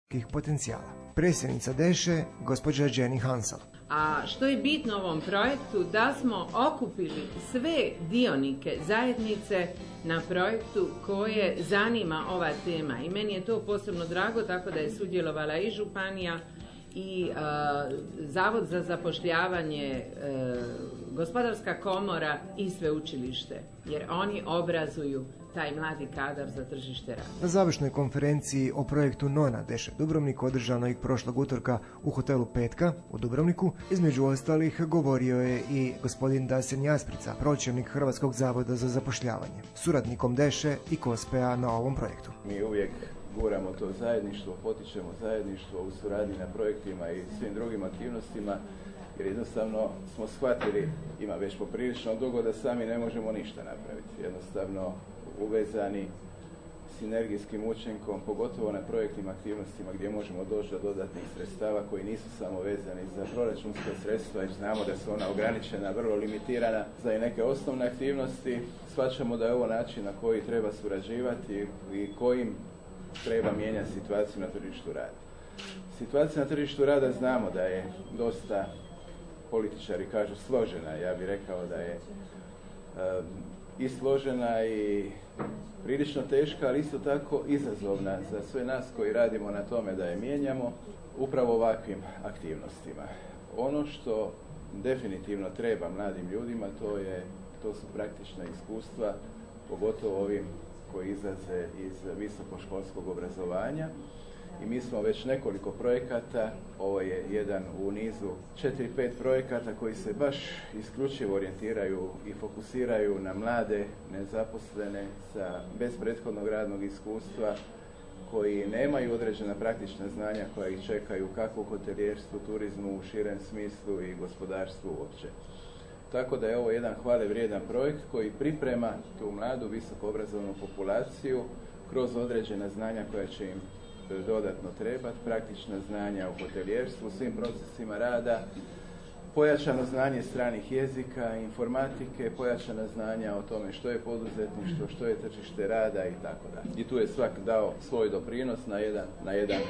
potencijala. Predsjednica Deše, gospođa Jenny Hansel. A što je bitno u ovom projektu, da smo okupili sve dionike zajednice na projektu koje zanima ova tema. I meni je to posebno drago, tako da je sudjelovala i županija i Zavod za zapošljavanje, Gospodarska komora i sveučilište, jer oni obrazuju taj mladi kadar za tržište rada. Na završnoj konferenciji o projektu Nona Deše Dubrovnik, održanoj prošlog utorka u hotelu Petka u Dubrovniku, između ostalih govorio je i gospodin Dasen Jasprica, pročelnik Hrvatskog zavoda za zapošljavanje, suradnikom Deše i KOSPE-a na ovom projektu. Mi uvijek guramo to zajedništvo, potičemo zajedništvo u suradnji na projektima i svim drugim aktivnostima, jer jednostavno smo shvatili, ima već poprilično dugo, da sami ne možemo ništa napraviti. Jednostavno uvezani sinergijskim učinkom, pogotovo na projektnim aktivnostima gdje možemo doći do dodatnih sredstava koji nisu samo vezani za proračunska sredstva, jer znamo da su ona ograničena, vrlo limitirana za i neke osnovne aktivnosti. Shvaćamo da je ovo način na koji treba surađivati i kojim treba mijenjati situaciju na tržištu rada. Situacija na tržištu rada znamo da je dosta, političari kažu, složena. Ja bih rekao da je i složena i prilično teška, ali isto tako izazovna za sve nas koji radimo na tome da je mijenjamo upravo ovakvim aktivnostima. Ono što definitivno treba mladim ljudima, to su praktična iskustva, pogotovo ovim koji izlaze iz visokoškolskog obrazovanja. I mi smo već nekoliko projekata, ovo je jedan u nizu 4-5 projekata koji se baš isključivo orijentiraju i fokusiraju na mlade, nezaposlene, bez prethodnog radnog iskustva, koji nemaju određena praktična znanja koja ih čekaju kako u hotelijerstvu, turizmu u širem smislu i gospodarstvu uopće. Tako da je ovo jedan hvale vrijedan projekt koji priprema tu mladu visokoobrazovnu populaciju kroz određena znanja koja će im dodatno trebati, praktična znanja u hotelijerstvu, u svim procesima rada, pojačano znanje stranih jezika, informatike, pojačana znanja o tome što je poduzetništvo, što je tržište rada i tako dalje. I tu je svak dao svoj doprinos na jedan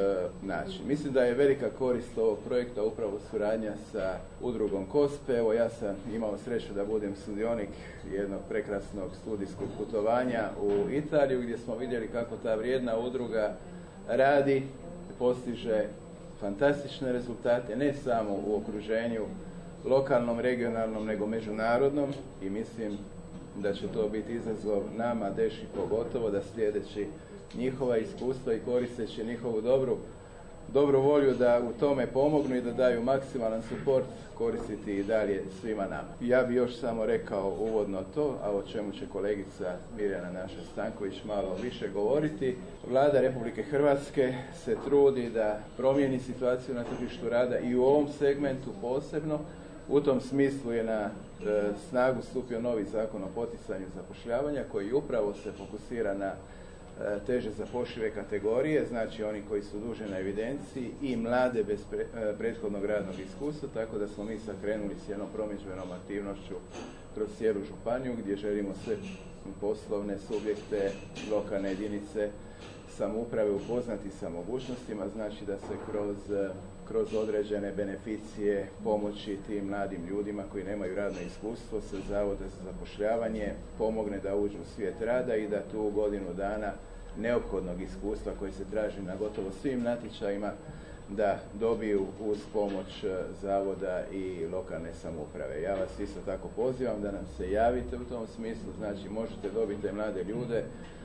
način. Mislim da je velika korist ovog projekta upravo suradnja sa udrugom KOSPE. Evo, ja sam imao sreću da budem sudionik jednog prekrasnog studijskog putovanja u Italiju, gdje smo vidjeli kako ta vrijedna udruga radi, postiže fantastične rezultate, ne samo u okruženju lokalnom, regionalnom, nego međunarodnom, i mislim da će to biti izazov nama, Deši pogotovo, da slijedeći njihova iskustva i koristeći njihovu dobru volju da u tome pomognu i da daju maksimalan suport, koristiti i dalje svima nama. Ja bih još samo rekao uvodno to, a o čemu će kolegica Mirjana naša Stanković malo više govoriti. Vlada Republike Hrvatske se trudi da promijeni situaciju na tržištu rada i u ovom segmentu posebno. U tom smislu je na snagu stupio novi zakon o poticanju zapošljavanja koji upravo se fokusira na teže zapošljive kategorije, znači oni koji su duže na evidenciji i mlade bez prethodnog radnog iskustva, tako da smo mi sad krenuli s jednom promidžbenom aktivnošću kroz cijelu županiju gdje želimo sve poslovne subjekte, lokalne jedinice, samouprave upoznati sa mogućnostima, znači da se kroz određene beneficije pomoći tim mladim ljudima koji nemaju radno iskustvo sa Zavoda za zapošljavanje pomogne da uđu u svijet rada i da tu godinu dana neophodnog iskustva koji se traži na gotovo svim natječajima da dobiju uz pomoć zavoda i lokalne samouprave. Ja vas isto tako pozivam da nam se javite u tom smislu, znači možete dobiti te mlade ljude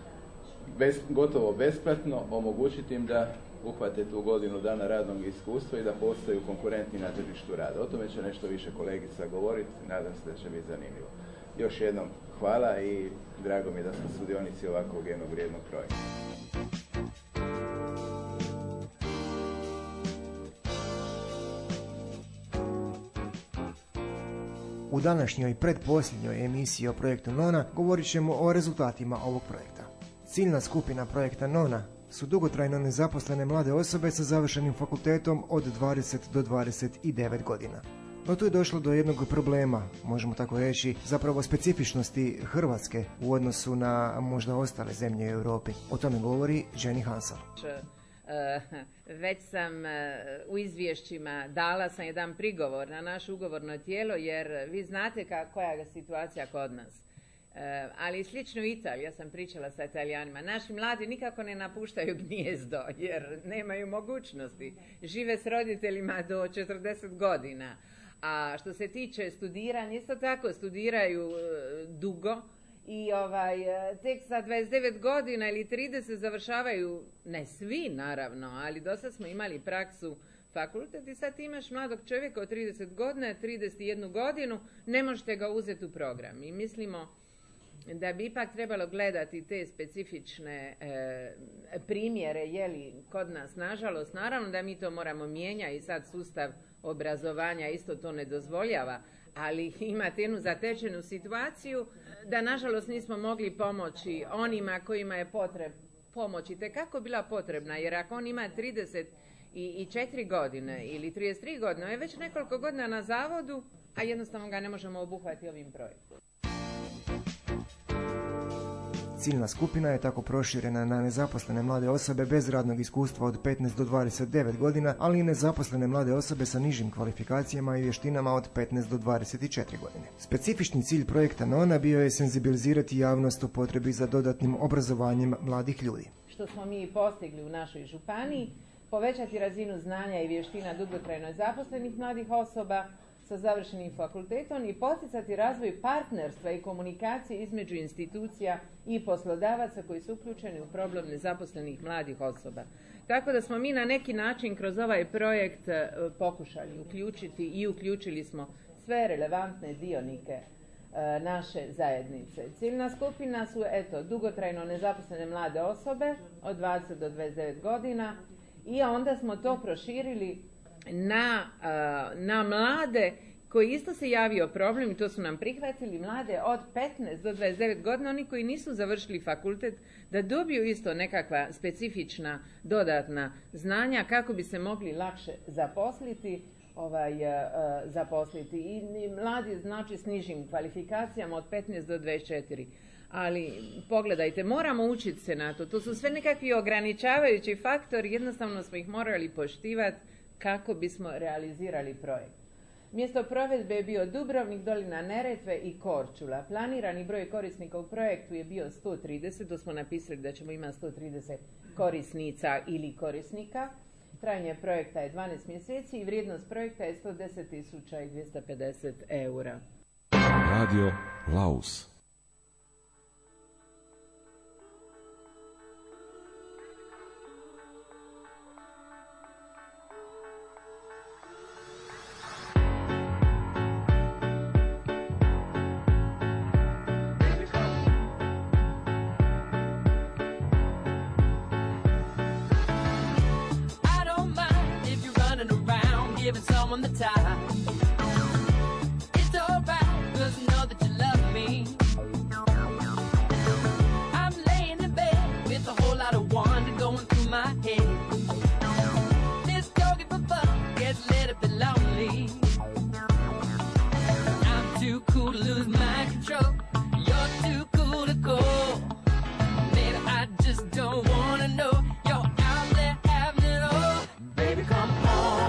gotovo besplatno, omogućiti im da uhvate tu godinu dana radnog iskustva i da postaju konkurentni na tržištu rada. O tome će nešto više kolegica govoriti, nadam se da će biti zanimljivo. Još jednom hvala i drago mi je da smo sudionici ovakvog jednog vrijednog projekta. U današnjoj predposljednjoj emisiji o projektu Nona govorit ćemo o rezultatima ovog projekta. Ciljna skupina projekta Nona su dugotrajno nezaposlene mlade osobe sa završenim fakultetom od 20 do 29 godina. No tu je došlo do jednog problema, možemo tako reći, zapravo specifičnosti Hrvatske u odnosu na možda ostale zemlje u Europi. O tome govori Jenny Hansel. Već sam u izvješćima dala sam jedan prigovor na naše ugovorno tijelo, jer vi znate koja je situacija kod nas. Ali slično u Italiji, ja sam pričala sa Italijanima, naši mladi nikako ne napuštaju gnijezdo jer nemaju mogućnosti. Žive s roditeljima do 40 godina. A što se tiče studiranja, isto tako studiraju dugo i tek sa 29 godina ili 30 završavaju, ne svi naravno, ali dosta smo imali praksu fakultet i sad imaš mladog čovjeka od 30 godina, 31 godinu, ne možete ga uzeti u program. I mislimo da bi ipak trebalo gledati te specifične primjere, jeli kod nas, nažalost, naravno da mi to moramo mijenjati i sad sustav obrazovanja isto to ne dozvoljava, ali imate jednu zatečenu situaciju da nažalost nismo mogli pomoći onima kojima je pomoć itekako bila potrebna, jer ako on ima 34 godine ili 33 godine, on je već nekoliko godina na zavodu, a jednostavno ga ne možemo obuhvatiti ovim projektom. Ciljna skupina je tako proširena na nezaposlene mlade osobe bez radnog iskustva od 15 do 29 godina, ali i nezaposlene mlade osobe sa nižim kvalifikacijama i vještinama od 15 do 24 godine. Specifični cilj projekta Nona bio je senzibilizirati javnost o potrebi za dodatnim obrazovanjem mladih ljudi. Što smo mi postigli u našoj županiji, povećati razinu znanja i vještina dugotrajno zaposlenih mladih osoba sa završenim fakultetom i poticati razvoj partnerstva i komunikacije između institucija i poslodavaca koji su uključeni u problem nezaposlenih mladih osoba. Tako da smo mi na neki način kroz ovaj projekt pokušali uključiti i uključili smo sve relevantne dionike naše zajednice. Ciljna skupina su dugotrajno nezaposlene mlade osobe od 20 do 29 godina i onda smo to proširili na mlade koji isto se javio problem i to su nam prihvatili, mlade od 15 do 29 godina, oni koji nisu završili fakultet, da dobiju isto nekakva specifična dodatna znanja kako bi se mogli lakše zaposliti i mladi znači s nižim kvalifikacijama od 15 do 24. Ali pogledajte, moramo učiti se na to. To su sve nekakvi ograničavajući faktori, jednostavno smo ih morali poštivati kako bismo realizirali projekt. Mjesto provedbe je bio Dubrovnik, dolina Neretve i Korčula. Planirani broj korisnika u projektu je bio 130, to smo napisali da ćemo imati 130 korisnica ili korisnika. Trajanje projekta je 12 mjeseci i vrijednost projekta je 110.250 eura. Radio Laus. Giving someone the time. It's alright, cause you know that you love me. I'm laying in bed with a whole lot of wonder going through my head. This doggy for fun gets lit up and lonely. I'm too cool to lose my control. You're too cool to go. Maybe I just don't wanna know. You're out there having it all. Baby, come home.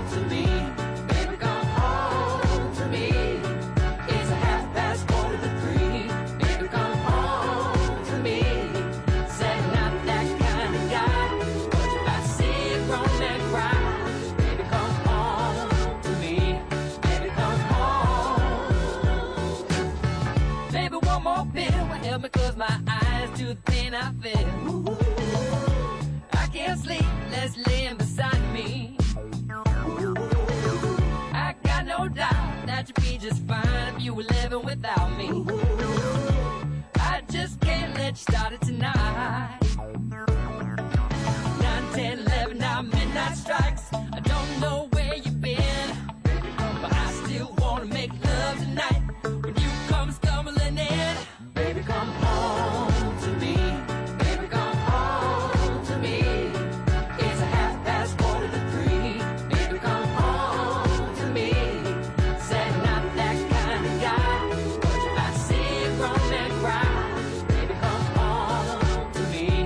Because my eyes too thin, I feel. I can't sleep, let's lay him beside me. I got no doubt that you'd be just fine if you were living without me. I just can't let you start it tonight. 9, 10, 11, now midnight strikes. I don't know where you've been, but I still wanna make love tonight. When you come stumbling in, baby, come home to me. Baby, come home to me. It's 3:30. Baby, come home to me. Said not that kind of guy, but if I see you grown and cry, baby, come home to me.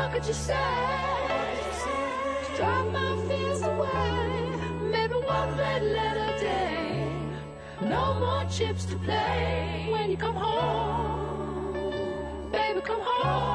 what could you say? Drive my fears away. Maybe one red letter day. No more chips to play. When you come home, baby, come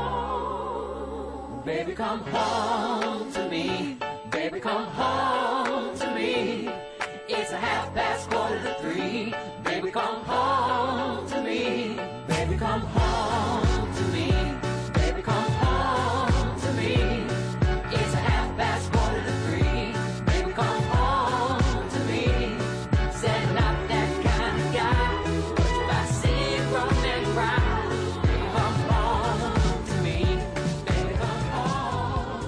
home. Baby, come home to me. Baby, come home to me. It's 3:30. Baby, come home to me. Baby, come home to me. Baby, come home to me. It's 3:30. Baby, come home to me. Said not that kind of guy. But if I see you run and cry, baby, come home to me. Baby, come home.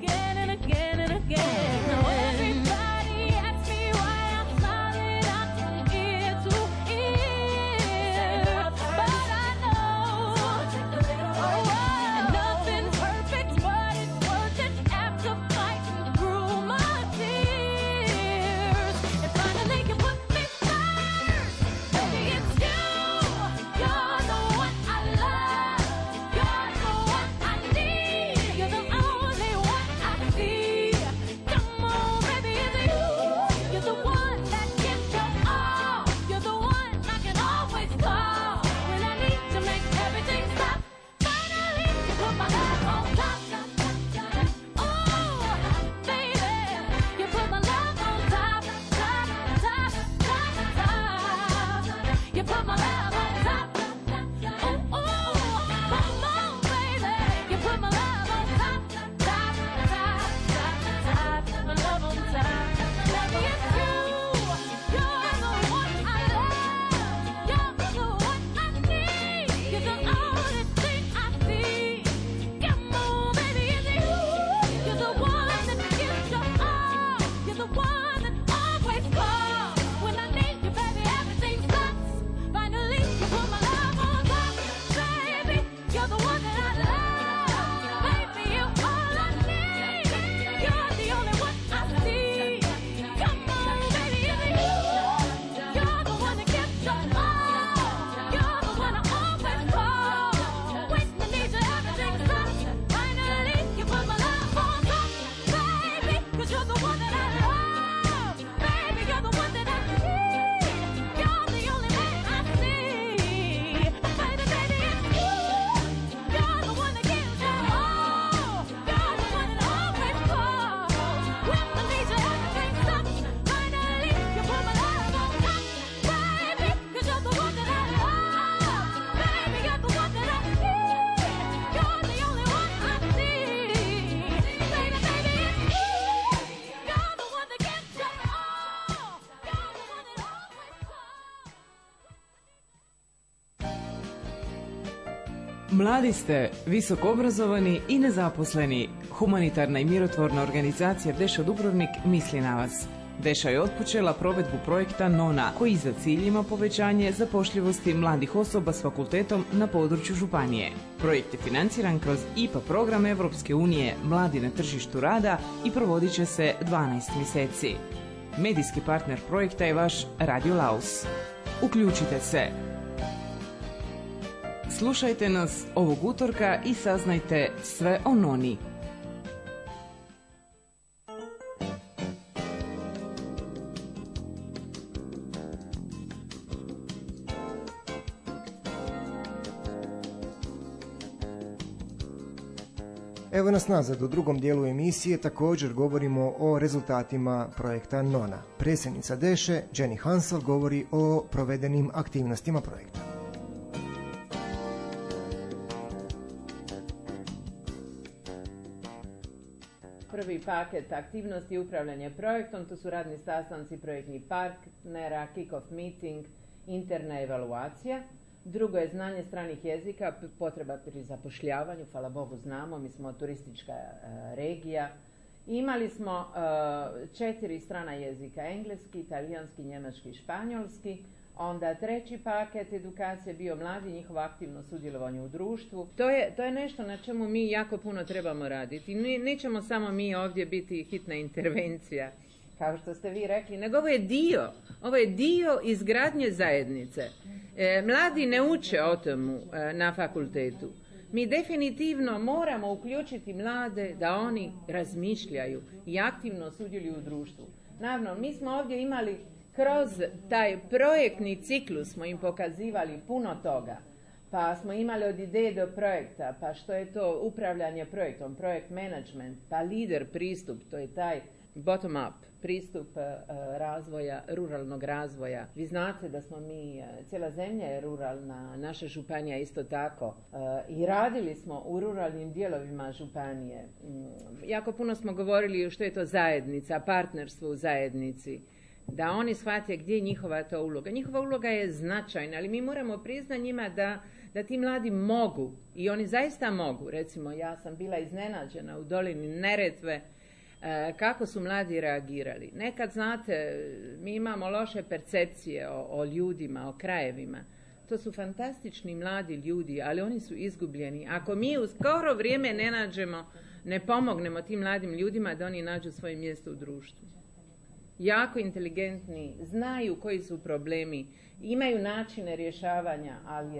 again and again and again. Now everybody asks me why I'm smiling out from ear to ear, but I know and nothing's perfect, but it's worth it after fighting through my tears. And finally you put me first, baby, it's you. You're the one I love. You're the one I need. You're the only one I see. Come on, baby, it's you. You're the one that gives your all. You're the one I can always call when I need to make everything stop. Finally, you put my love on top. Oh, baby, you put my love on top, top, top, top, top. You put my love on top. Oh, come on, baby, you put my love on top, top, top, top, top. My love on top. Baby, it's you. You're the one I love. You're the one I need. You're the only thing I see. Come on, baby, it's you. You're the one that gives your all. You're the one that always calls when I need you, baby. Everything stops. Finally, you put my love on top, baby. You're the one that I love, baby. You're all I need. You're the only one I see. Come on, baby, it's you. You're the one that gives your all. You're the one I always call when I need you. Everything stops. Finally, you put my love on top, baby. 'Cause you're the one that I love, baby. You're the one that I need. You're the only one I see. Baby, baby, it's you. You're the one that gives your all. You're the one that always calls when I need you. Everything stops. Finally, you put my love on top, baby. 'Cause you're the one that I love, baby. You're the one that I need. You're the only one I see. Baby, baby, it's you. You're the one that gives your all. You're the one that always calls. Mladi ste, visoko obrazovani i nezaposleni. Humanitarna i mirotvorna organizacija Deša Dubrovnik misli na vas. Deša je otpočela provedbu projekta NONA, koji za cilj ima povećanje zapošljivosti mladih osoba s fakultetom na području županije. Projekt je financiran kroz IPA program Evropske unije Mladi na tržištu rada i provodit će se 12 mjeseci. Medijski partner projekta je vaš Radio Laus. Uključite se! Slušajte nas ovog utorka i saznajte sve o NONI. Evo nas nazad, u drugom dijelu emisije također govorimo o rezultatima projekta NONA. Predsjednica Deše, Jenny Hansel, govori o provedenim aktivnostima projekta. Prvi paket aktivnosti upravljanje projektom, to su radni sastanci projektnih partnera, kick-off meeting, interna evaluacija. Drugo je znanje stranih jezika, potreba pri zapošljavanju, hvala Bogu znamo, mi smo turistička regija. Imali smo 4 strana jezika, engleski, talijanski, njemački i španjolski. Onda treći paket edukacije bio mladi, njihovo aktivno sudjelovanje u društvu. To je nešto na čemu mi jako puno trebamo raditi. Nećemo samo mi ovdje biti hitna intervencija, kao što ste vi rekli, nego ovo je dio izgradnje zajednice. Mladi ne uče o tomu na fakultetu. Mi definitivno moramo uključiti mlade da oni razmišljaju i aktivno sudjeluju u društvu. Naravno, mi smo ovdje imali kroz taj projektni ciklus smo im pokazivali puno toga. Pa smo imali od ideje do projekta, pa što je to upravljanje projektom, projekt management, pa lider pristup, to je taj bottom up pristup razvoja, ruralnog razvoja. Vi znate da smo mi, cijela zemlja je ruralna, naša županija isto tako, i radili smo u ruralnim dijelovima županije. Jako puno smo govorili što je to zajednica, partnerstvo u zajednici, da oni shvate gdje je njihova to uloga. Njihova uloga je značajna, ali mi moramo priznati njima da ti mladi mogu, i oni zaista mogu. Recimo, ja sam bila iznenađena u dolini Neretve kako su mladi reagirali. Nekad, znate, mi imamo loše percepcije o ljudima, o krajevima. To su fantastični mladi ljudi, ali oni su izgubljeni. Ako mi u skoro vrijeme ne pomognemo tim mladim ljudima da oni nađu svoje mjesto u društvu. Jako inteligentni, znaju koji su problemi, imaju načine rješavanja, ali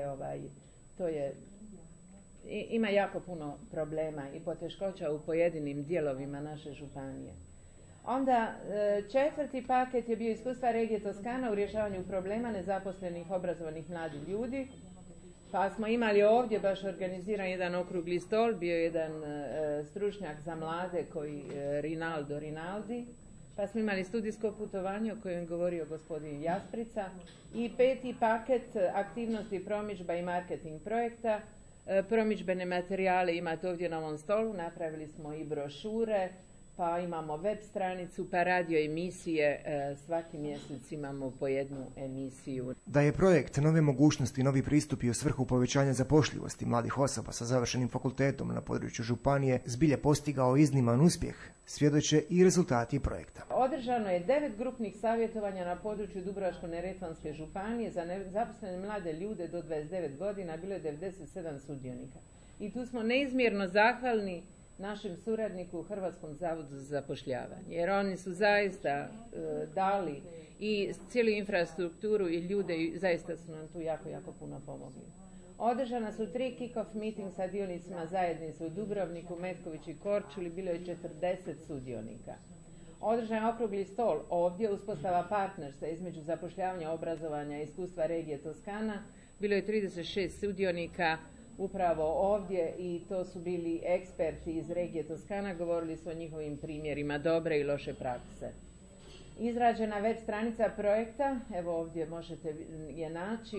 ima jako puno problema i poteškoća u pojedinim dijelovima naše županije. Onda četvrti paket je bio iskustva regije Toskana u rješavanju problema nezaposlenih, obrazovanih mladih ljudi. Pa smo imali ovdje baš organiziran jedan okrugli stol, bio je jedan stručnjak za mlade Rinaldo Rinaldi. Pa smo imali studijsko putovanje o kojem je govorio gospodin Jasprica. I peti paket aktivnosti promidžba i marketing projekta. Promidžbene materijale imate ovdje na ovom stolu, napravili smo i brošure, pa imamo web stranicu, pa radio emisije, svaki mjesec imamo po jednu emisiju. Da je projekt Nove mogućnosti i novi pristupi u svrhu povećanja zapošljivosti mladih osoba sa završenim fakultetom na području županije zbilja postigao izniman uspjeh, svjedoče i rezultati projekta. Održano je 9 grupnih savjetovanja na području Dubrovačko-neretvanske županije za zaposlene mlade ljude do 29 godina, bilo je 97 sudionika. I tu smo neizmjerno zahvalni našem suradniku u Hrvatskom zavodu za zapošljavanje, jer oni su zaista dali i cijelu infrastrukturu i ljude i zaista su nam tu jako, jako puno pomogli. Održana su 3 kick-off meeting sa dionicima zajednice u Dubrovniku, Metkoviću i Korčuli, bilo je 40 sudionika. Održan je okrugli stol ovdje, uspostava partnerstva između zapošljavanja, obrazovanja i iskustva regije Toskana, bilo je 36 sudionika upravo ovdje i to su bili eksperti iz regije Toskana, govorili su o njihovim primjerima dobre i loše prakse. Izrađena web stranica projekta, evo ovdje možete je naći,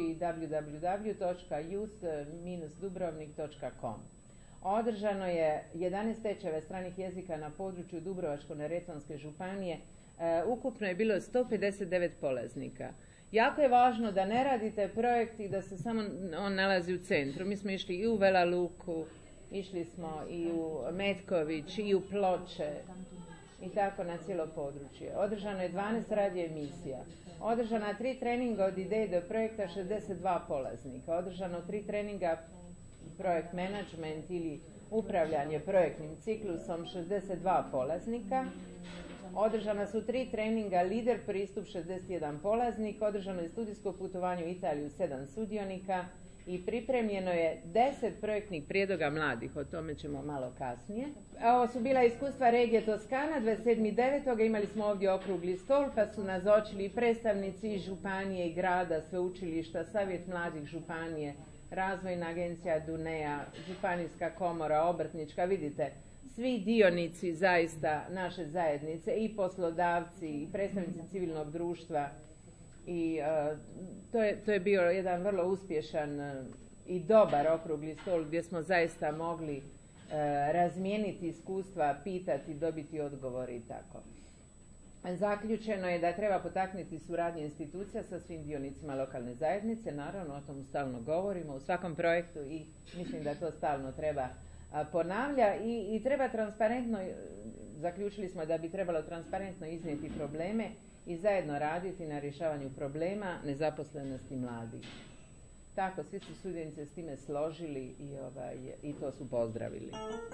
www.youth-dubrovnik.com. Održano je 11 tečajeva stranih jezika na području Dubrovačko-neretvanske županije, ukupno je bilo 159 polaznika. Jako je važno da ne radite projekt i da se samo on nalazi u centru. Mi smo išli i u Vela Luku, išli smo i u Metković, i u Ploče i tako na cijelo područje. Održano je 12 radio emisija. Održana 3 treninga od ideje do projekta, 62 polaznika. Održano 3 treninga projekt management ili upravljanje projektnim ciklusom, 62 polaznika. Održana su 3 treninga lider pristup, 61 polaznik. Održano je studijsko putovanje u Italiju, 7 sudionika i pripremljeno je 10 projektnih prijedloga mladih, o tome ćemo malo kasnije. Ovo su bila iskustva regije Toskana, 27.9. imali smo ovdje okrugli stol, pa su nazočili i predstavnici iz županije i grada, sveučilišta, savjet mladih županije, razvojna agencija Dunea, županijska komora, obrtnička, vidite, svi dionici zaista naše zajednice i poslodavci i predstavnici civilnog društva i to je bio jedan vrlo uspješan i dobar okrugli stol gdje smo zaista mogli razmijeniti iskustva, pitati, dobiti odgovore i tako. Zaključeno je da treba potaknuti suradnju institucija sa svim dionicima lokalne zajednice, naravno o tom stalno govorimo u svakom projektu i mislim da to stalno treba ponavlja i treba transparentno, zaključili smo da bi trebalo transparentno iznijeti probleme i zajedno raditi na rješavanju problema nezaposlenosti mladih. Tako, svi su sudionici s time složili i to su pozdravili.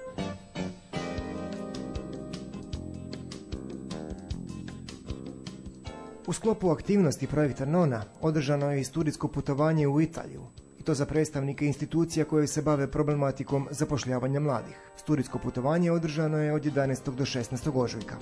U sklopu aktivnosti projekta Nona održano je i studijsko putovanje u Italiju, i to za predstavnike institucija koje se bave problematikom zapošljavanja mladih. Studijsko putovanje održano je od 11. do 16. ožujka.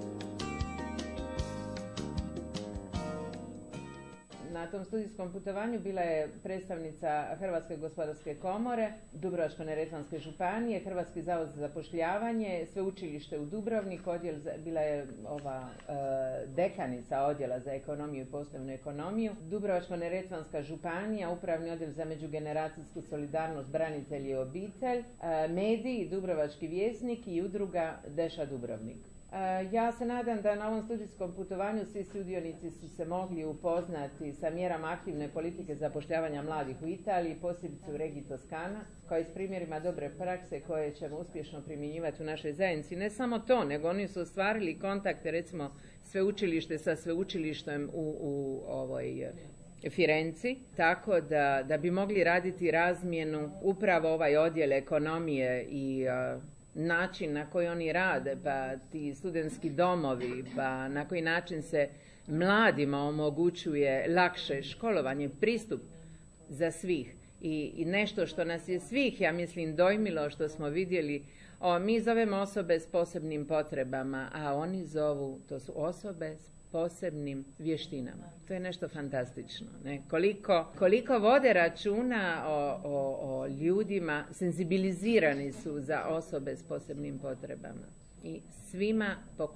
Na tom studijskom putovanju bila je predstavnica Hrvatske gospodarske komore, Dubrovačko-neretvanske županije, Hrvatski zavod za zapošljavanje, sveučilište u Dubrovniku, bila je dekanica odjela za ekonomiju i poslovnu ekonomiju, Dubrovačko-neretvanska županija, upravni odjel za međugeneracijsku solidarnost, branitelji i obitelj, mediji, Dubrovački vjesnik i udruga Deša Dubrovnik. Ja se nadam da na ovom studijskom putovanju svi sudionici su se mogli upoznati sa mjerama aktivne politike zapošljavanja mladih u Italiji, posebice u regiji Toskana, kao i s primjerima dobre prakse koje ćemo uspješno primjenjivati u našoj zajednici. Ne samo to, nego oni su ostvarili kontakte, recimo sveučilište sa sveučilištem u Firenci, tako da bi mogli raditi razmjenu upravo ovaj odjel ekonomije i način na koji oni rade, pa ti studentski domovi, pa na koji način se mladima omogućuje lakše školovanje, pristup za svih. I nešto što nas je svih, ja mislim, dojmilo, što smo vidjeli, mi zovemo osobe s posebnim potrebama, a oni zovu, to su osobe s posebnim vještinama. To je nešto fantastično. Ne? Koliko vode računa o ljudima, senzibilizirani su za osobe s posebnim potrebama. I svima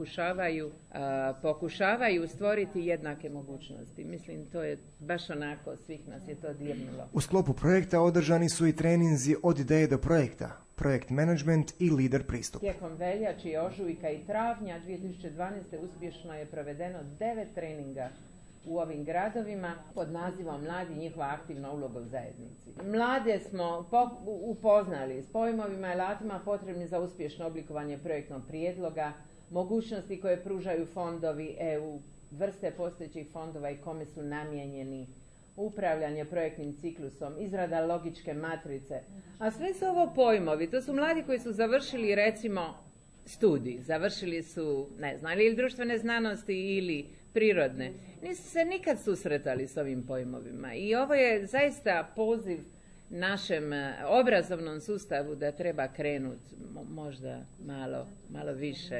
pokušavaju stvoriti jednake mogućnosti. Mislim, to je baš onako, svih nas je to dirnulo. U sklopu projekta održani su i treninzi od ideje do projekta, projekt management i lider pristup. Tijekom veljače, ožujka i travnja 2012. uspješno je provedeno 9 treninga u ovim gradovima pod nazivom Mladi i njihova aktivna uloga u zajednici. Mlade smo upoznali s pojmovima i alatima potrebni za uspješno oblikovanje projektnog prijedloga, mogućnosti koje pružaju fondovi EU, vrste postojećih fondova i kome su namijenjeni, upravljanje projektnim ciklusom, izrada logičke matrice. A sve su ovo pojmovi, to su mladi koji su završili, recimo, studij, završili su, ne znam, ili društvene znanosti ili prirodne. Nisu se nikad susretali s ovim pojmovima i ovo je zaista poziv našem obrazovnom sustavu da treba krenuti možda malo više.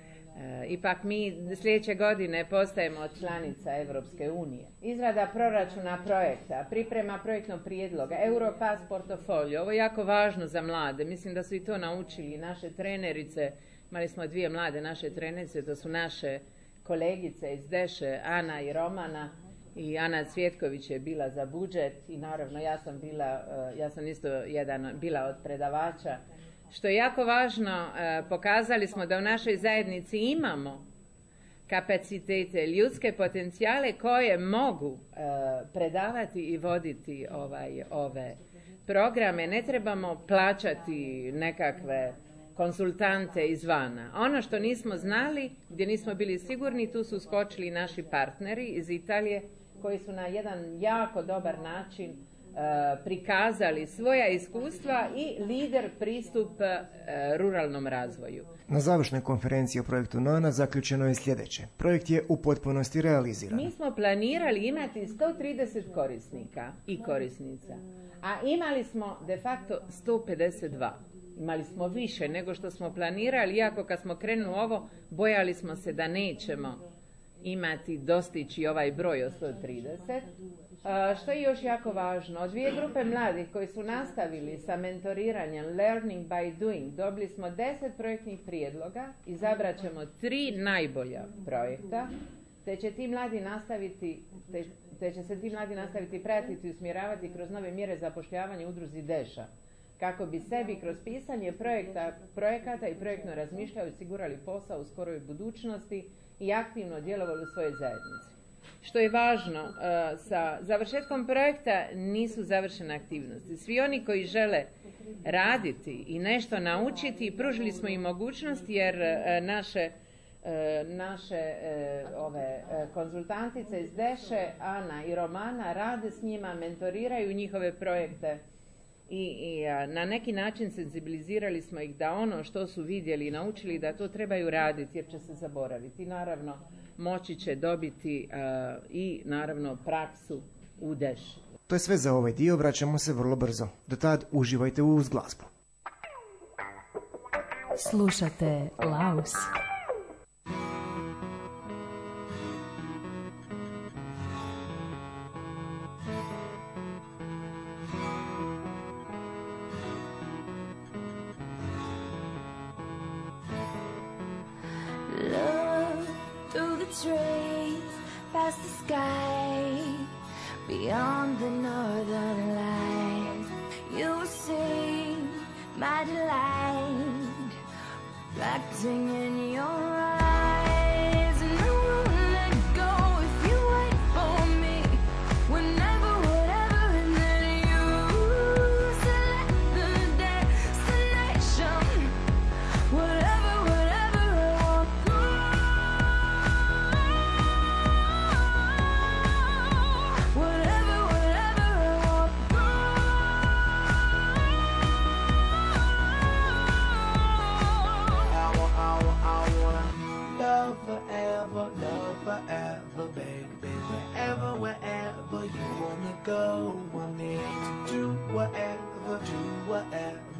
Ipak mi sljedeće godine postajemo članica Europske unije. Izrada proračuna projekta, priprema projektnog prijedloga, Europass portofolio, ovo je jako važno za mlade. Mislim da su i to naučili naše trenerice. Imali smo 2 mlade naše trenerice, to su naše kolegice iz Deše, Ana i Romana, i Ana Cvjetković je bila za budžet i naravno ja sam isto bila od predavača. Što je jako važno, pokazali smo da u našoj zajednici imamo kapacitete, ljudske potencijale koje mogu predavati i voditi ove programe. Ne trebamo plaćati nekakve konsultante izvana. Ono što nismo znali, gdje nismo bili sigurni, tu su skočili naši partneri iz Italije koji su na jedan jako dobar način prikazali svoja iskustva i lider pristup ruralnom razvoju. Na završnoj konferenciji o projektu NONA zaključeno je sljedeće. Projekt je u potpunosti realiziran. Mi smo planirali imati 130 korisnika i korisnica, a imali smo de facto 152. Imali smo više nego što smo planirali, iako kad smo krenuli ovo, bojali smo se da nećemo dostići ovaj broj od 130. Što je još jako važno, od 2 grupe mladih koji su nastavili sa mentoriranjem Learning by Doing, dobili smo 10 projektnih prijedloga, izabrat ćemo 3 najbolja projekta, te će se ti mladi nastaviti pratiti i usmjeravati kroz nove mjere zapošljavanja u udruzi Deša, kako bi sebi kroz pisanje projekata i projektno razmišljaju osigurali posao u skoroj budućnosti i aktivno djelovali u svojoj zajednici. Što je važno, sa završetkom projekta nisu završene aktivnosti. Svi oni koji žele raditi i nešto naučiti, pružili smo im mogućnost jer naše konzultantice iz Deše, Ana i Romana, rade s njima, mentoriraju njihove projekte i na neki način senzibilizirali smo ih da ono što su vidjeli i naučili da to trebaju raditi jer će se zaboraviti. Naravno, moći će dobiti i naravno praksu u Deši. To je sve za ovaj dio, vraćamo se vrlo brzo. Do tad uživajte uz glazbu. Slušate Laus. Trees past the sky, beyond the northern lights, you will see my delight, reflecting in your eyes.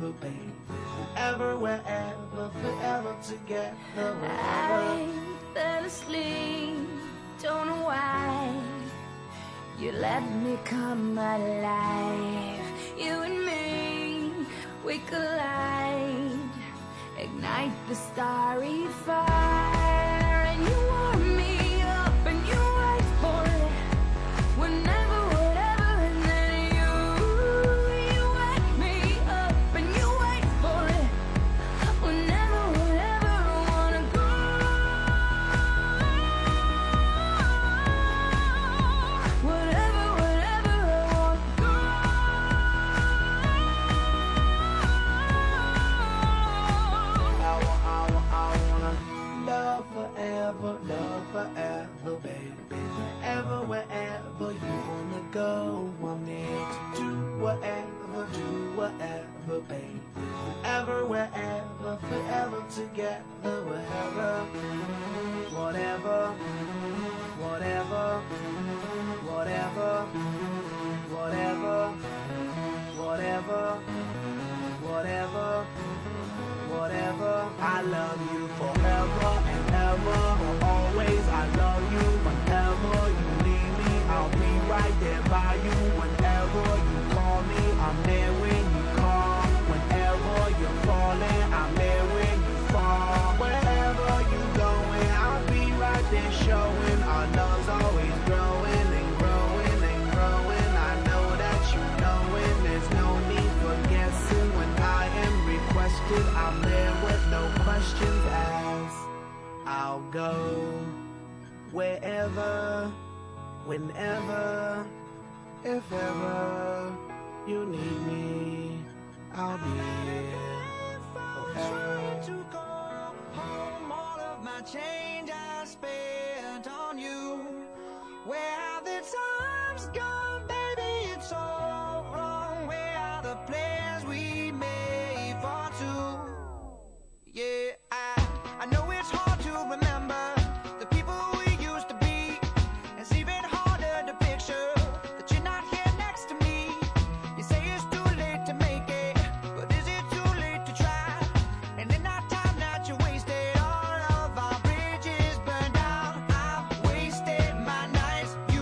wherever, baby. Ever, wherever, forever together, wherever. I fell asleep, don't know why. You let me come alive. You and me, we collide. Ignite the starry fire. And you warm me up and you wait for it. Whenever, whatever, and then you wake me up and you wait for it. Whenever, whatever, I wanna go. Whatever, whatever, I wanna go. I wanna love forever, baby. Ever, wherever you wanna go, I'm there to do whatever, baby. Ever, wherever, forever together, wherever, whatever, whatever, whatever, whatever, whatever, whatever, whatever. I love you forever and ever, always. I love you whenever you need me. I'll be right there by you whenever you call me. I'm there when you call. Whenever you're falling, I'm there when you fall. Wherever you going, I'll be right there showing. Our love's always growing and growing and growing. I know that you know it. There's no need for guessing. When I am requested, I'm there with no questions asked. I'll go wherever, whenever, if ever you need me, I'll be here forever. To go home, all of my change I spent on you. Where have the times gone, baby? It's so wrong. Where are the plans we made for two? Yeah, I know it's hard to remember the people we used to be. It's even harder to picture that you're not here next to me. You say it's too late to make it, but is it too late to try? And in that time that you wasted, all of our bridges burned down. I've wasted my nights, you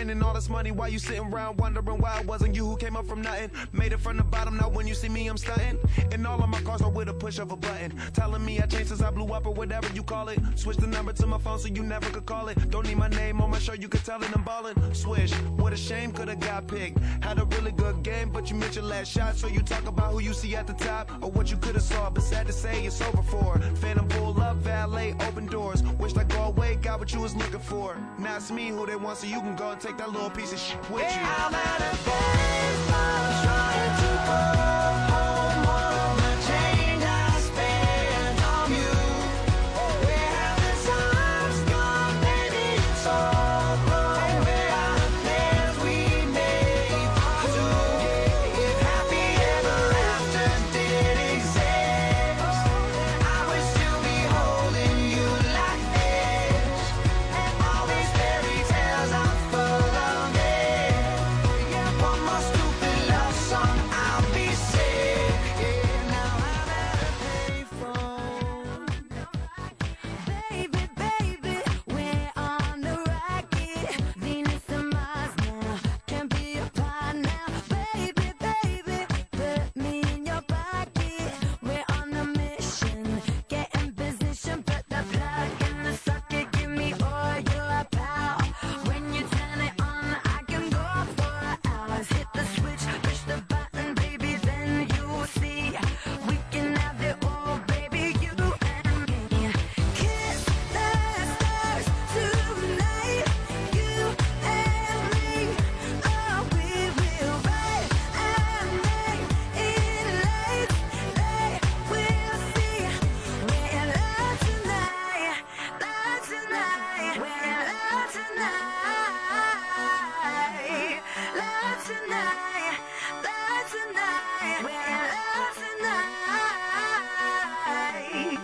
spending all this money while you sitting around wondering why it wasn't you who came up from nothing. Made it from the bottom, now when you see me, I'm stunting. And all of my cars are with a push of a button. Telling me I changed since I blew up or whatever you call it. Switch the number to my phone so you never could call it. Don't need my name on my shirt, you could tell it I'm ballin'. Swish, what a shame, could've got picked. Had a really good game, but you missed your last shot. So you talk about who you see at the top or what you could've saw. But sad to say, it's over for. Phantom pull up, valet, open doors. Wished I go away, got what you was looking for. Now it's me who they want, so you can go and take that little piece of shit with you. I'm at a baseball trying to go home. All the change I spent on you. Where have the times gone, baby? It's all wrong. Where are the plans we made to if happy ever after did exist? I would still be holding you like this. All these fairy tales are full of it. One more stupid love song, I'll be sick. Now I'm at a payphone. Baby, baby, we're on the rocket. Venus and Mars now can be apart now. Baby, baby, put me in your pocket. We're on a mission, get in position, put the plug in the socket. Give me all your power. When you turn it on, I can go for hours. Hit the switch, push the button, baby, then you'll see. We can have it all, baby, you and me. Kiss the stars tonight, you and me. Oh, we will write our name in lights. They will see. We're in love tonight, love tonight. We're in love tonight, love tonight, love tonight. We're in love tonight.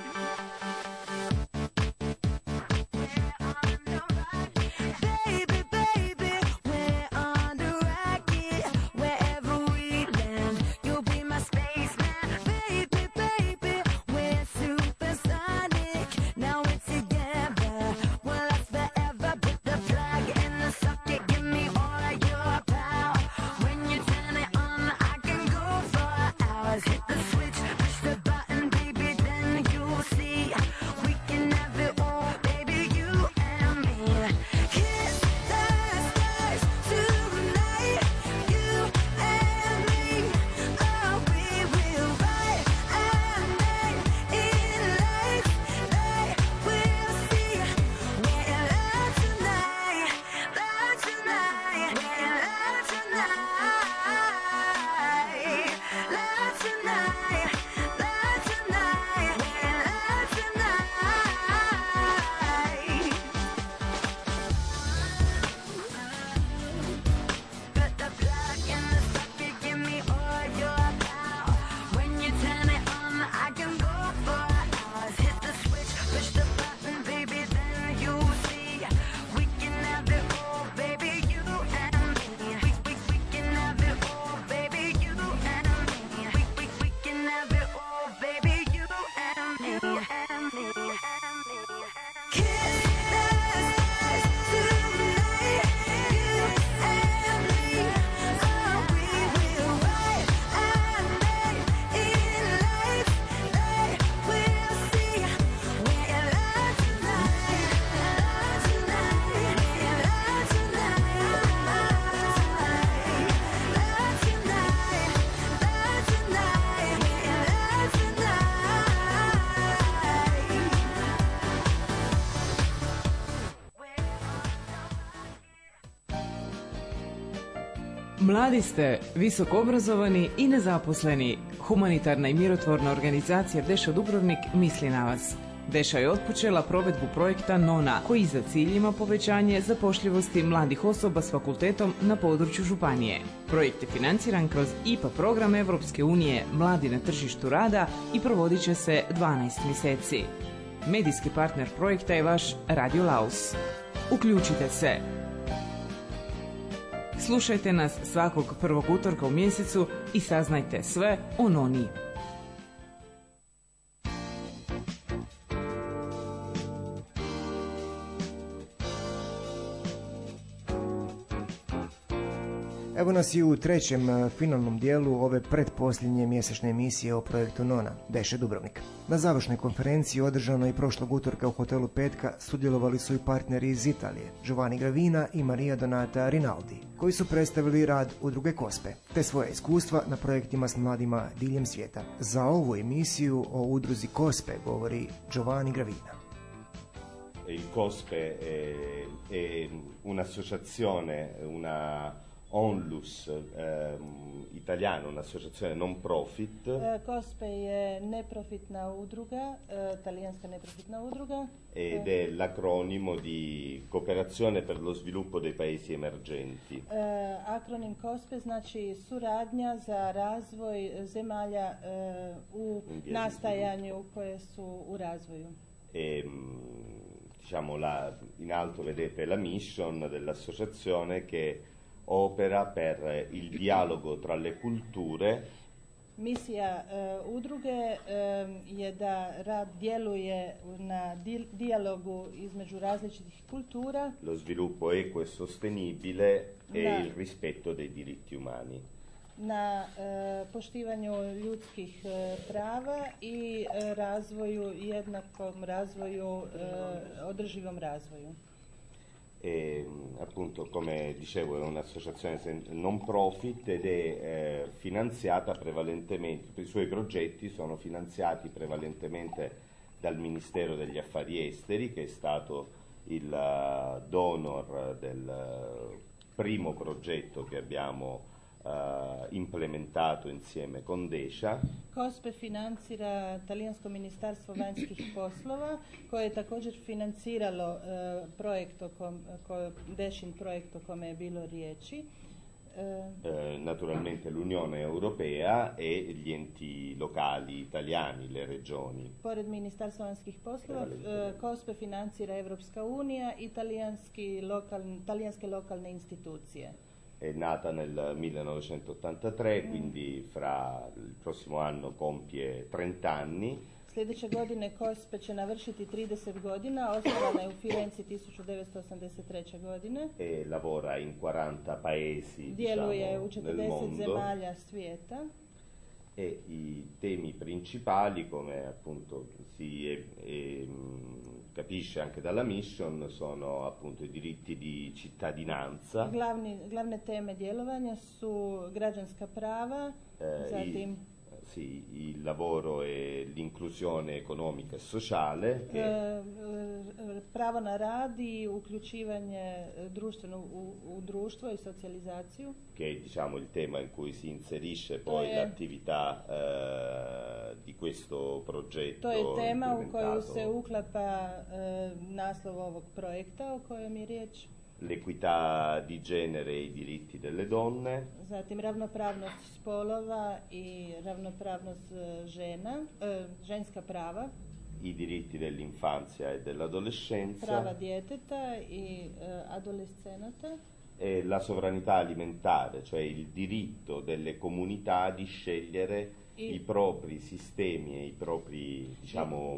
Baby, baby, we're on the rocket. Wherever we land, you'll be my spaceman. Baby, baby, we're supersonic. Now we're together, we'll last forever. Put the plug in the socket, give me all your power. When you turn it on, I can go for hours. Hit the switch, push the button, baby, then you'll see. We can have it all, baby, you and me. Kiss the stars tonight, you and me. Oh, we will write our name in lights. They will see. We're in love tonight, love tonight. We're in love tonight, love tonight, love tonight. We're in love tonight. Put the plug in the socket, give me all your power. When you turn it on, I can go for hours. Hit the switch, push the button, baby, then you'll see. We can have it all, baby, you and me. We can have it all, baby, you and me. We can have it all, baby, you and me. Kiss the stars tonight, you and me. Oh, we will write our name in lights. They will see. We're in love tonight, love tonight. We're in love tonight, love tonight, love tonight. We're in love Mladi ste, visoko obrazovani i nezaposleni. Humanitarna i mirotvorna organizacija Deša Dubrovnik misli na vas. Deša je otpočela provedbu projekta NONA, koji za cilj ima povećanje zapošljivosti mladih osoba s fakultetom na području županije. Projekt je financiran kroz IPA program Evropske unije Mladi na tržištu rada i provodit će se 12 mjeseci. Medijski partner projekta je vaš Radio Laus. Uključite se! Slušajte nas svakog prvog utorka u mjesecu i saznajte sve o NONI. Evo nas i u trećem finalnom dijelu ove pretposljednje mjesečne emisije o projektu Nona, Deše Dubrovnik. Na završnoj konferenciji održanoj prošlog utorka u hotelu Petka sudjelovali su i partneri iz Italije, Giovanni Gravina i Maria Donata Rinaldi, koji su predstavili rad udruge Kospe, te svoje iskustva na projektima s mladima diljem svijeta. Za ovu emisiju o udruzi Kospe govori Giovanni Gravina. Il Cospe è un'associazione, una onlus italiana, un'associazione non profit. Cospe je neprofitna udruga, talijanska neprofitna udruga. Ed è l'acronimo di Cooperazione per lo sviluppo dei paesi emergenti. Akronim Cospe znači suradnja za razvoj zemalja u nastajanju koje su u razvoju. Diciamo in alto vedete la mission dell'associazione che opera per il dialogo tra le culture. Misija udruge je da rad djeluje na dijalogu između različitih kultura, lo sviluppo equo e sostenibile e il rispetto dei diritti umani. Na poštivanju ljudskih prava i razvoju, jednakom razvoju, održivom razvoju. E, appunto, come dicevo, è un'associazione non profit ed è finanziata prevalentemente, i suoi progetti sono finanziati prevalentemente dal Ministero degli Affari Esteri, che è stato il donor del primo progetto che abbiamo implementato insieme con Desha. Kospe financira Talijansko ministarstvo vanjskih poslova, koje je također financiralo Deshin projekt o kome je bilo riječi. Naturalmente l'Unione Europea e gli enti locali italiani, le regioni. Pored Ministarstva vanjskih poslova, Kospe financira Evropska unija i talijanske lokalne institucije. È nata nel 1983, quindi fra il prossimo anno compie 30 anni. Sljedeće godine Kospe će navršiti 30 godina, osnovana je u Firenci 1983. godine. E lavora in 40 paesi, djeluje diciamo, u 40 zemalja svijeta. E i temi principali, come appunto si capisce anche dalla mission, sono appunto i diritti di cittadinanza. Glavne teme djelovanja su građanska prava, zatim il lavoro e l'inclusione economica e sociale. Pravo na rad i uključivanje društveno u društvo i socijalizaciju. Che è, diciamo, il tema in cui si inserisce poi l'attività di questo progetto. To je tema u koju se uklapa naslov ovog projekta o kojem je riječ. L'equità di genere e i diritti delle donne. Zatim ravnopravnost spolova i ravnopravnost žena, ženska prava. I diritti dell'infanzia e dell'adolescenza. Prava djeteta i adolescenata. E la sovranità alimentare, cioè il diritto delle comunità di scegliere i propri sistemi e i propri, diciamo,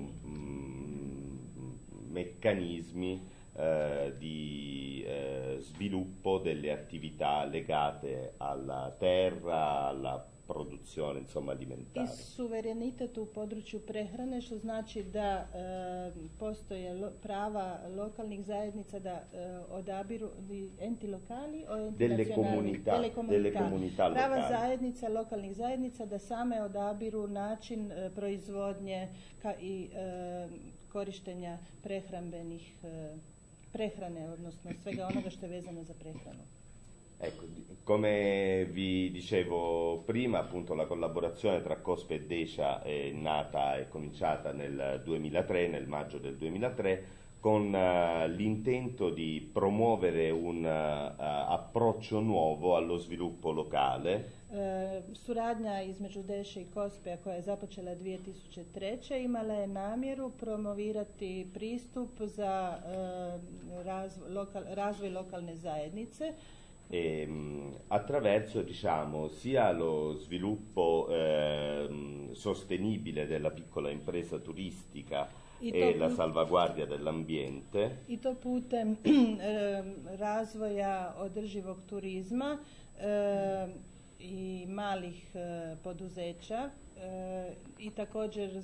meccanismi di sviluppo delle attività legate alla terra, alla produzione, insomma, alimentare. I suverenitet u području prehrane, što znači da postoje prava lokalnih zajednica da odabiru enti lokali o enti nacionalni, delle comunità prava locali. zajednica, lokalnih zajednica da same odabiru način proizvodnje i korištenja prehrambenih prehrane, odnosno svega onoga što je vezano za prehranu. Ecco, come vi dicevo prima, appunto la collaborazione tra Cospe e Desha è nata e cominciata nel 2003, nel maggio del 2003, con l'intento di promuovere un approccio nuovo allo sviluppo locale. Suradnja između Deshe i Kospe, koja je započela 2003. imala je namjeru promovirati pristup za razvoj lokalne zajednice attraverso, diciamo, sia lo sviluppo sostenibile della piccola impresa turistica e la salvaguardia dell'ambiente. I to putem razvoja održivog turizma i malih poduzeća i također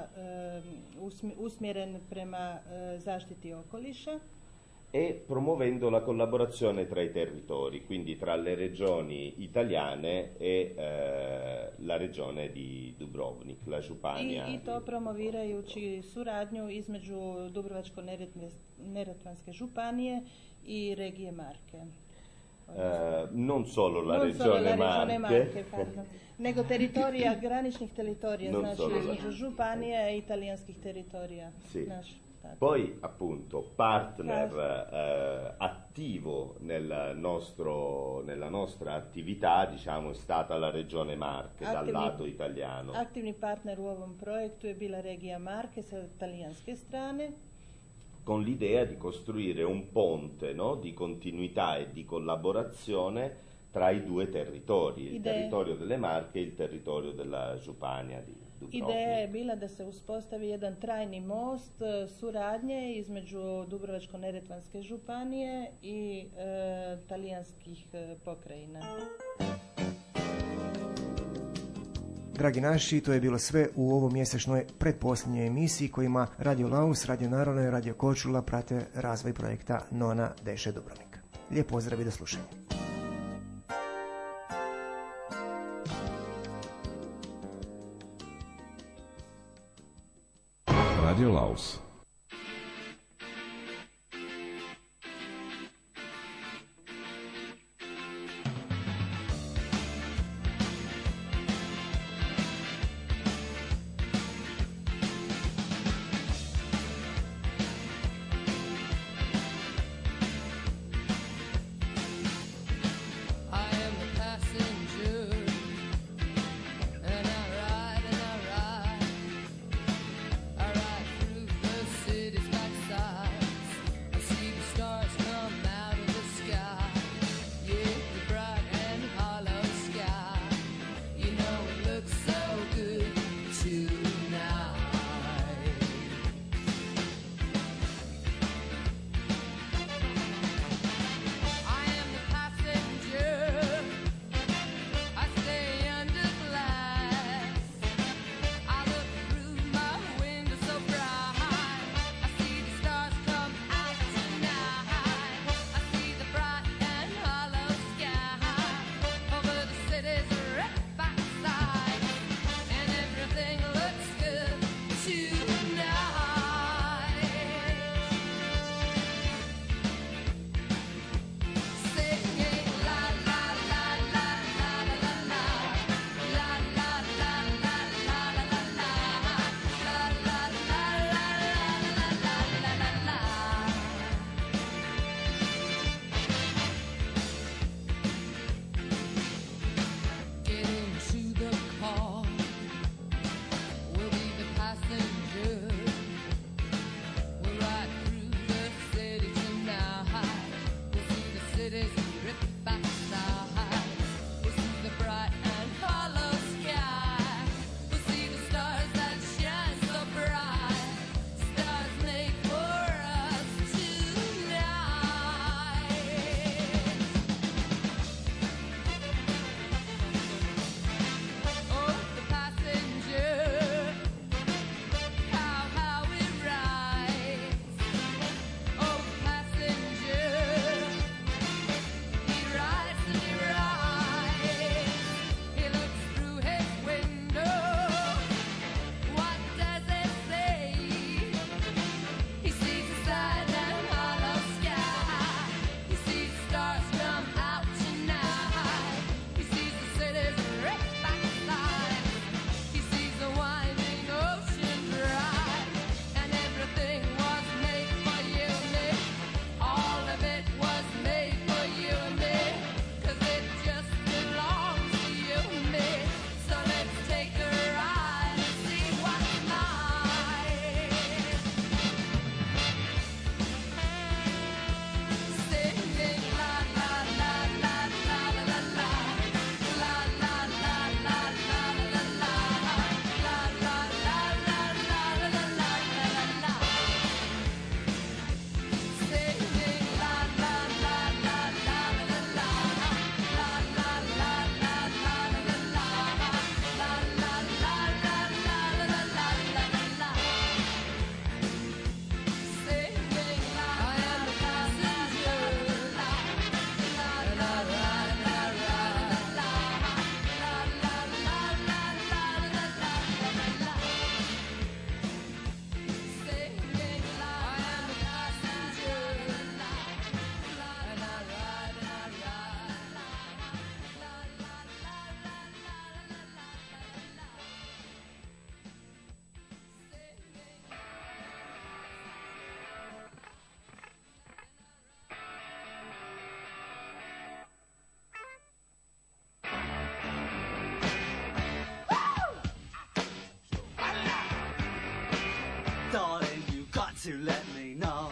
usmjeren prema zaštiti okoliša. E promuovendo la collaborazione tra i territori, quindi tra le regioni italiane e la regione di Dubrovnik, la Županija. I to promovirajući suradnju između Dubrovačko-neretvanske županije i regije Marke. Non solo la regione Marche, nego teritorija, graničnih teritorija, znači između županija i italijanskih teritorija. Sì. Poi appunto partner attivo nella nostra attività, diciamo, è stata la regione Marche dal lato italiano. Aktivni partner u ovom projektu je bila regija Marke sa talijanske strane, con l'idea di costruire un ponte, no, di continuità e di collaborazione tra i due territori, il territorio delle Marche e il territorio della Županija di Dubrovnik. Ideja je bila da se uspostavi jedan trajni most suradnje između Dubrovačko-neretvanske županije i talijanskih pokrajina. Dragi naši, to je bilo sve u ovoj mjesečnoj pretposljednjoj emisiji kojima Radio Laus, Radio Narodna i Radio Korčula prate razvoj projekta Nona Deše Dubrovnik. Lijep pozdrav i do slušanja. Radio Laus. I ride through the Darling, you got to let me know.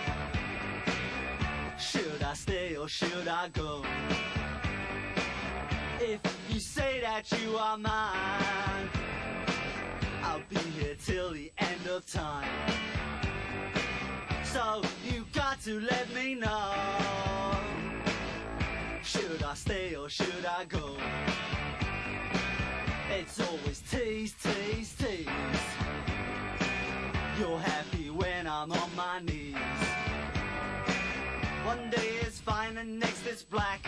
Should I stay or should I go? If you say that you are mine, I'll be here till the end of time. So you got to let me know. Should I stay or should I go? It's always tease, tease, tease. You're happy when I'm on my knees. One day it's fine and next it's black.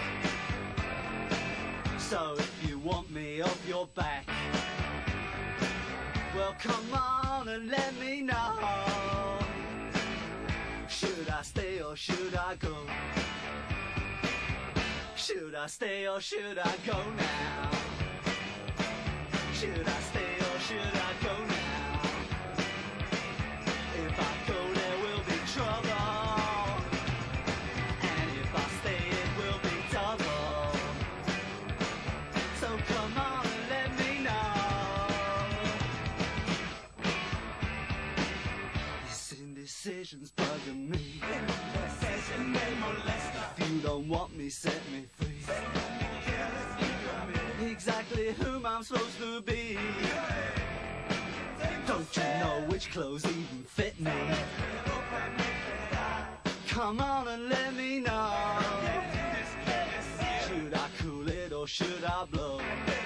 So if you want me off your back, well come on and let me know. Should I stay or should I go? Should I stay or should I go now? Should I stay or should I go now? If I go there will be trouble, and if I stay it will be double. So come on and let me know. This indecision's bugging me. If you don't want me, set me free. Exactly whom I'm supposed to be. Don't you know which clothes even fit me? Come on and let me know. Should I cool it or should I blow?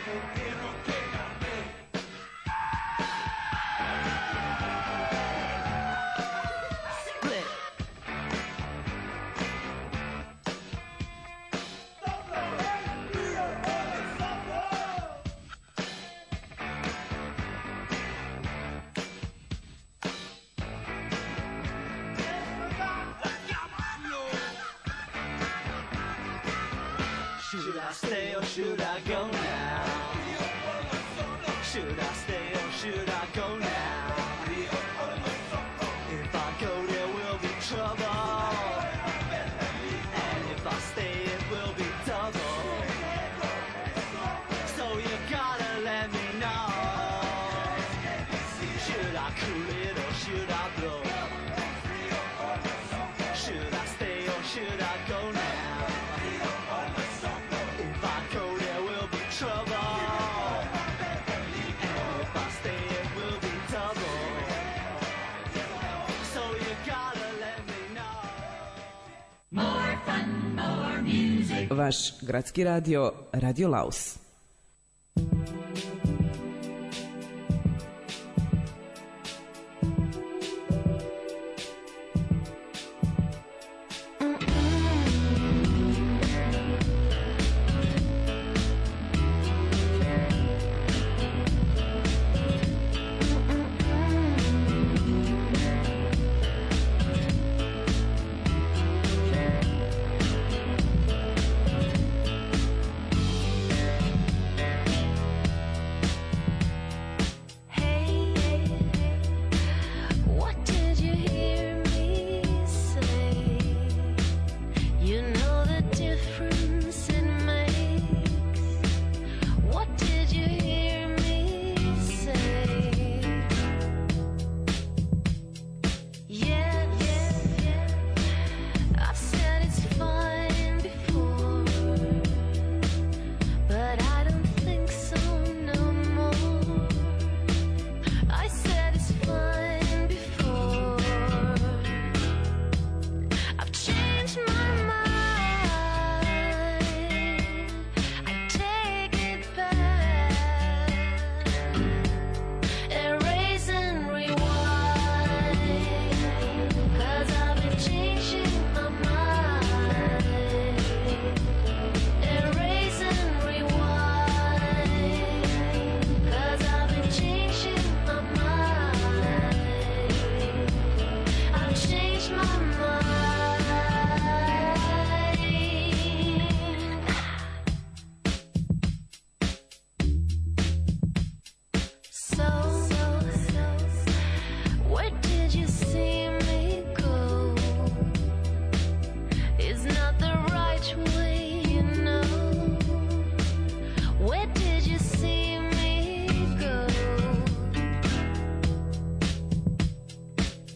Should I stay or should I go now? Should I stay or should I go now? If I go there will be trouble, and if I stay it will be double. So you gotta let me know. Should I cool it or should I blow? Should I stay or should I go now? If I go there will be trouble, and if I stay it will be double. So you gotta let me know. More fun, more music. Vaš gradski radio, Radio Laus.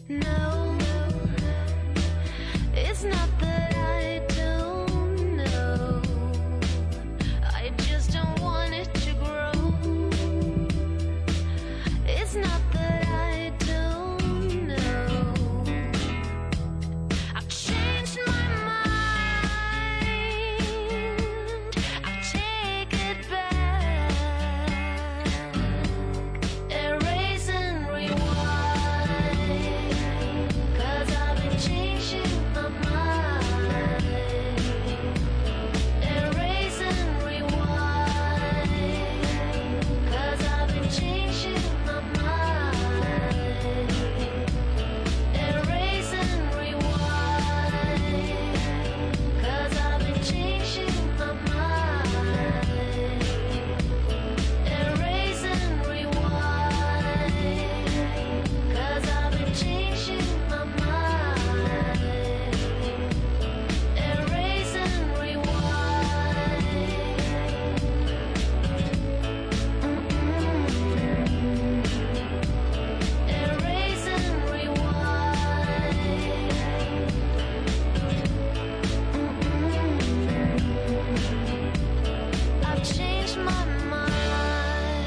No, it's not that I don't know. I just don't want it to grow. It's not that I don't know. I've changed my mind. I take it back. Erase and rewind. 'Cause I've been changing my mind. Erase and rewind. 'Cause I've been changing my mind. Erase and rewind. 'Cause I've been changing my mind. Erase and rewind. 'Cause I've been changing my mind. Erase and Erase and rewind. I've changed my mind.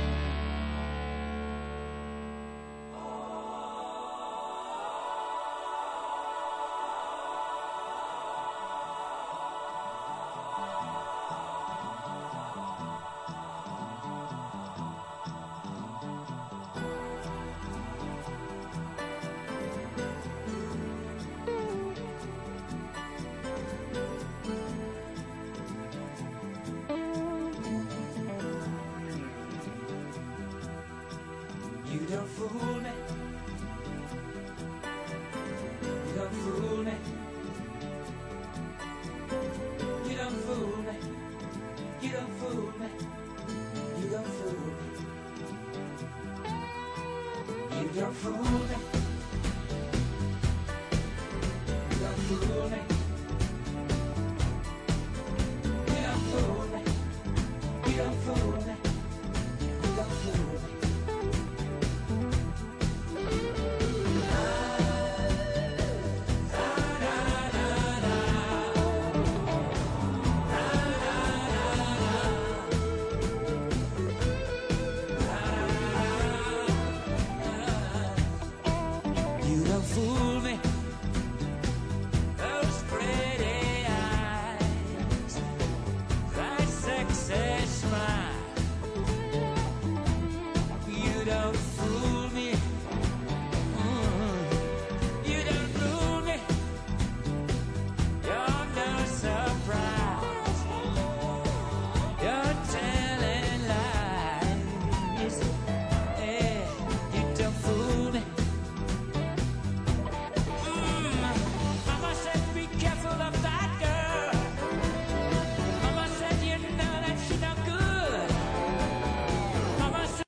You don't fool me. You don't fool me. You don't fool me. You don't fool me. You don't fool me. You don't fool me. You don't fool me. You don't fool me. You don't fool me. You don't fool me. You don't fool